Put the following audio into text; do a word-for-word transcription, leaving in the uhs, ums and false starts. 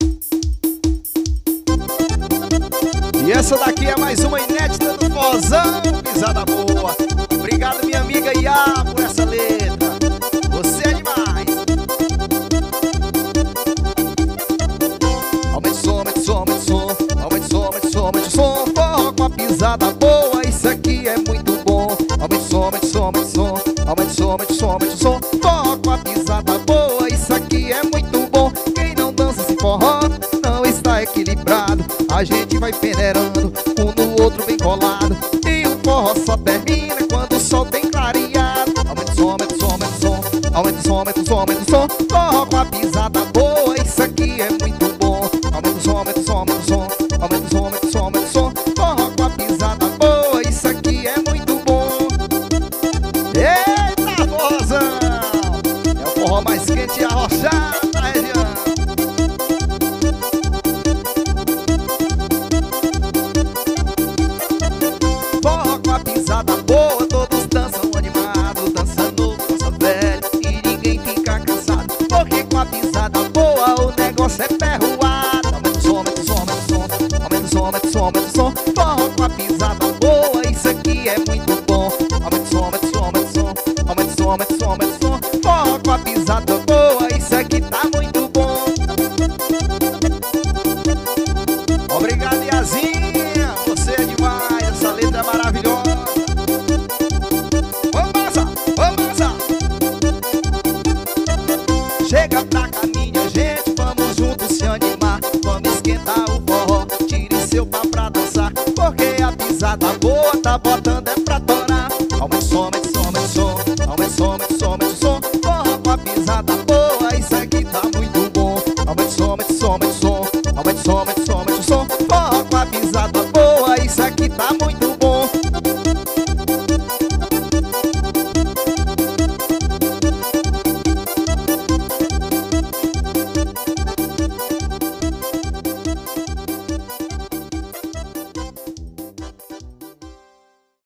E essa daqui é mais uma inédita do Fozão, pisada boa. Obrigado, minha amiga Iá, por essa letra. Você é demais. Aumente o som, aumente o som, aumente o som. Aumente o som, aumente o som, aumente o som. Forró com a pisada boa, isso aqui é muito bom. Aumente o som, aumente o som, aumente o som. Aumente o som, aumente o som, aumente o som. Forró com a pisada boa, isso aqui é muito bom. Quem não dança esse forró não está equilibrado. A gente vai peneirando, um no outro bem colado. E o forró só termina quando o sol tem clareado. Aumenta o som, aumenta o som, aumenta o som. Aumenta o som, aumenta o som, aumenta o som. Forró com a pisada boa, isso aqui é muito bom. Aumenta o som, aumenta o som, aumenta o som. Aumenta o som, aumenta o som, aumenta o som. Forró com a pisada boa, isso aqui é muito bom. Eita, Fozão! É o forró mais quente e arrochado da região. Forró com a pisada boa, todos dançam animado. Dança novo, dança velho e ninguém fica cansado. Porque com a pisada boa o negócio é ferroado. Aumenta o som, aumenta o som, aumenta o som. Aumenta o som, aumenta o som, aumenta o som. Forró com a pisada boa, isso aqui é muito bom. Aumenta o som, aumenta o som, aumenta o som. Aumenta o som, aumenta o som, aumenta o som. Forró com a pisada boa, isso aqui tá muito bom. Obrigado, Iazinha, você é demais, essa letra é maravilhosa. Vamos dançar, vamos dançar. Chega pra cá, minha gente, vamos juntos se animar. Vamos esquentar o forró, tire seu pau pra dançar. Porque a pisada boa tá botando é pra torar. Aumenta o som, aumenta o som, aumenta o som. Aumenta o som, aumenta o som, aumenta o som. Forró com a pisada boa, isso aqui tá muito bom. Aumenta o som, aumenta o som, aumenta o som. Aumenta o som, aumenta o som, aumenta o som. Forró com a pisada boa.